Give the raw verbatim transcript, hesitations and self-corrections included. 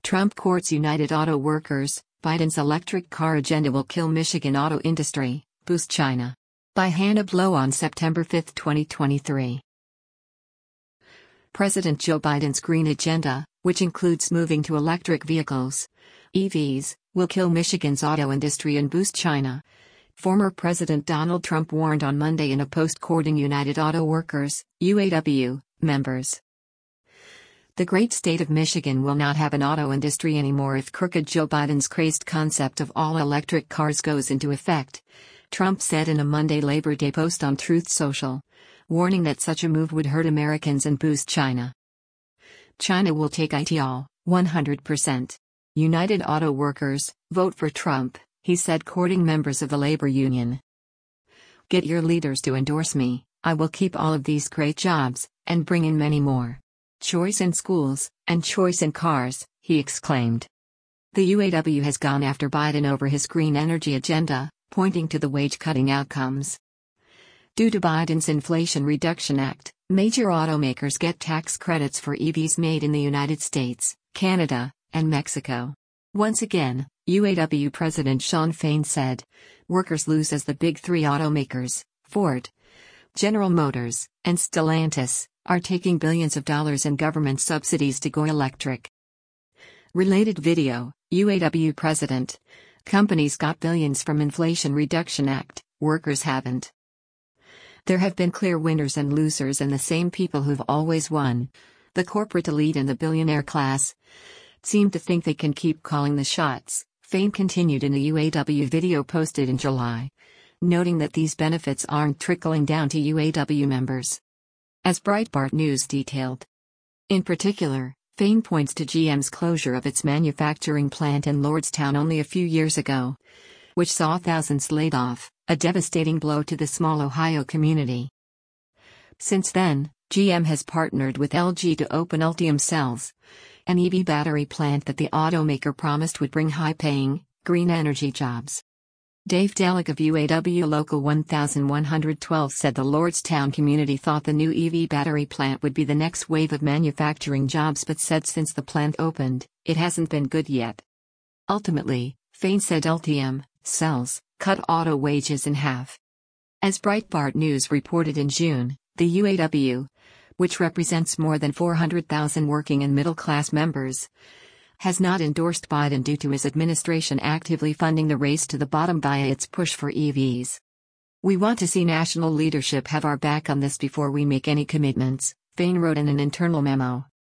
Trump courts United Auto Workers, Biden's electric car agenda will kill Michigan auto industry, boost China. By Hannah Blow on September fifth, twenty twenty-three. President Joe Biden's green agenda, which includes moving to electric vehicles, E Vs, will kill Michigan's auto industry and boost China. Former President Donald Trump warned on Monday in a post courting United Auto Workers, U A W, members. The great state of Michigan will not have an auto industry anymore if crooked Joe Biden's crazed concept of all-electric cars goes into effect, Trump said in a Monday Labor Day post on Truth Social, warning that such a move would hurt Americans and boost China. China will take it all, one hundred percent. United Auto Workers, vote for Trump, he said, courting members of the labor union. Get your leaders to endorse me, I will keep all of these great jobs, and bring in many more. Choice in schools, and choice in cars, he exclaimed. The U A W has gone after Biden over his green energy agenda, pointing to the wage-cutting outcomes. Due to Biden's Inflation Reduction Act, major automakers get tax credits for E Vs made in the United States, Canada, and Mexico. Once again, U A W President Shawn Fain said, workers lose as the big three automakers, Ford, General Motors, and Stellantis, are taking billions of dollars in government subsidies to go electric. Related video, U A W President. Companies got billions from Inflation Reduction Act, workers haven't. There have been clear winners and losers and the same people who've always won. The corporate elite and the billionaire class seem to think they can keep calling the shots, Fain continued in a U A W video posted in July, noting that these benefits aren't trickling down to U A W members. As Breitbart News detailed. In particular, Fain points to G M's closure of its manufacturing plant in Lordstown only a few years ago, which saw thousands laid off, a devastating blow to the small Ohio community. Since then, G M has partnered with L G to open Ultium Cells, an E V battery plant that the automaker promised would bring high-paying, green energy jobs. Dave Delic of U A W Local one one twelve said the Lordstown community thought the new E V battery plant would be the next wave of manufacturing jobs, but said since the plant opened, it hasn't been good yet. Ultimately, Fain said Ultium Cells cut auto wages in half. As Breitbart News reported in June, the U A W, which represents more than four hundred thousand working and middle-class members, has not endorsed Biden due to his administration actively funding the race to the bottom via its push for E Vs. We want to see national leadership have our back on this before we make any commitments, Fain wrote in an internal memo.